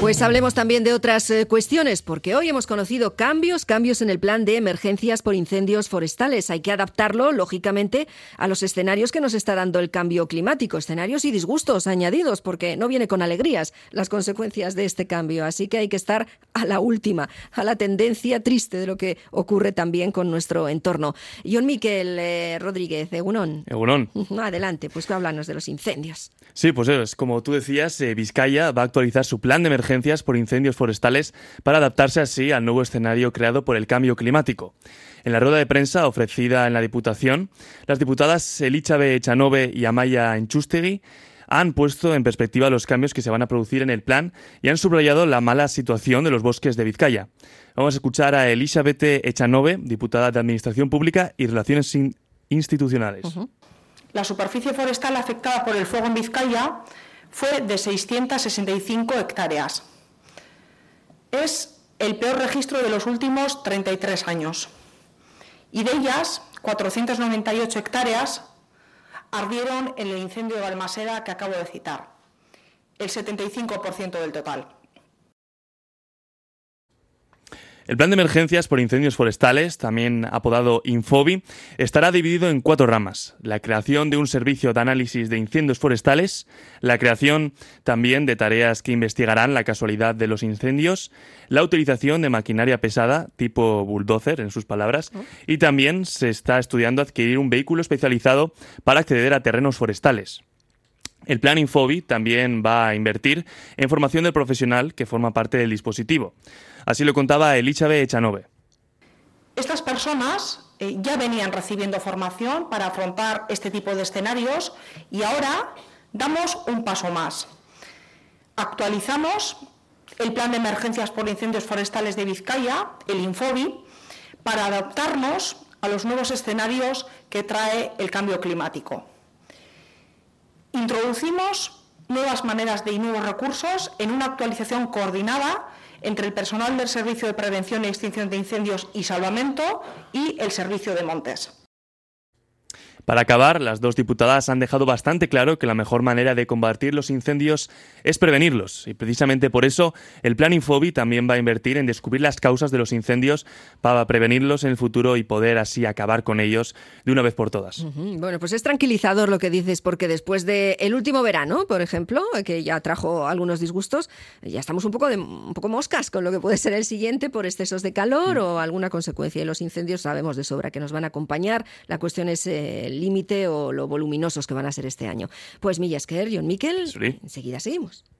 Pues hablemos también de otras cuestiones, porque hoy hemos conocido cambios en el plan de emergencias por incendios forestales. Hay que adaptarlo, lógicamente, a los escenarios que nos está dando el cambio climático, escenarios y disgustos añadidos, porque no viene con alegrías las consecuencias de este cambio. Así que hay que estar a la última, a la tendencia triste de lo que ocurre también con nuestro entorno. Jon Miquel Rodríguez, Egunon. Egunon. Adelante, pues háblanos de los incendios. Sí, pues es como tú decías, Vizcaya va a actualizar su plan de emergencias por incendios forestales para adaptarse así al nuevo escenario creado por el cambio climático. En la rueda de prensa ofrecida en la Diputación, las diputadas Elitxabe Echanove y Amaia Enchustegui han puesto en perspectiva los cambios que se van a producir en el plan y han subrayado la mala situación de los bosques de Vizcaya. Vamos a escuchar a Elitxabe Echanove, diputada de Administración Pública y Relaciones Institucionales. La superficie forestal afectada por el fuego en Vizcaya fue de 665 hectáreas. Es el peor registro de los últimos 33 años. Y de ellas, 498 hectáreas ardieron en el incendio de Balmaseda que acabo de citar, el 75% del total. El plan de emergencias por incendios forestales, también apodado Infobi, estará dividido en 4 ramas. La creación de un servicio de análisis de incendios forestales, la creación también de tareas que investigarán la casualidad de los incendios, la utilización de maquinaria pesada, tipo bulldozer, en sus palabras, y también se está estudiando adquirir un vehículo especializado para acceder a terrenos forestales. El plan Infobi también va a invertir en formación del profesional que forma parte del dispositivo. Así lo contaba Elitxabe Echanove. Estas personas ya venían recibiendo formación para afrontar este tipo de escenarios y ahora damos un paso más. Actualizamos el plan de emergencias por incendios forestales de Vizcaya, el Infobi, para adaptarnos a los nuevos escenarios que trae el cambio climático. Introducimos nuevas maneras y nuevos recursos en una actualización coordinada entre el personal del Servicio de Prevención y Extinción de Incendios y Salvamento y el Servicio de Montes. Para acabar, las dos diputadas han dejado bastante claro que la mejor manera de combatir los incendios es prevenirlos. Y precisamente por eso el plan Infobi también va a invertir en descubrir las causas de los incendios para prevenirlos en el futuro y poder así acabar con ellos de una vez por todas. Bueno, pues es tranquilizador lo que dices, porque después del último verano, por ejemplo, que ya trajo algunos disgustos, ya estamos un poco moscas con lo que puede ser el siguiente por excesos de calor o alguna consecuencia. Y los incendios sabemos de sobra que nos van a acompañar. La cuestión es el límite o lo voluminosos que van a ser este año. Pues mila esker, Jon Miquel, enseguida seguimos.